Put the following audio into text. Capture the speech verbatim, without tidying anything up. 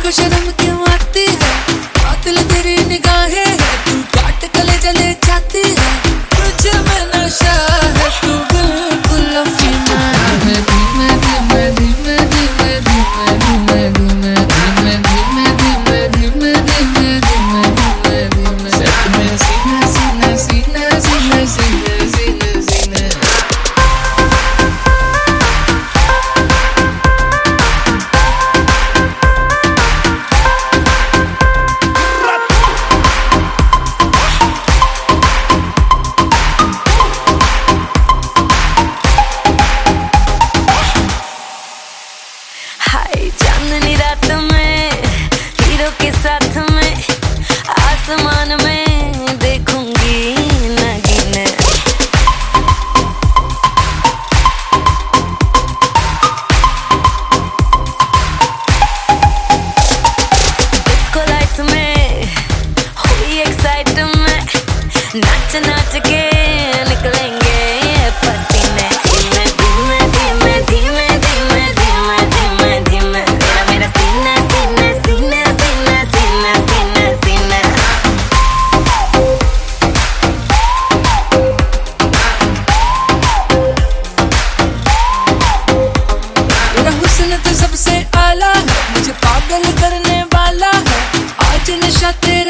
तुझको शर्म क्यों आती है, कातिल तेरी निगाहें है, तू काट कले जले जाती है, तुझे में नशा है, तू बिल्कुल अफीना है। धीमे धीमे धीमे धीमे धीमे धीमे धीमे धीमे धीमे धीमे धीमे धीमे धीमे धीमे सच में सीना सीना सीना सीना सीना सीना सीना चांदनी रात में हीरो के साथ में आसमान में देखूंगी नगीने। डिस्को लाइट्स में हुई एक्साइटमेंट, नाच नाच के निकलेंगे पसीने। सबसे आला है, मुझे पागल करने वाला है, आज नशा तेरा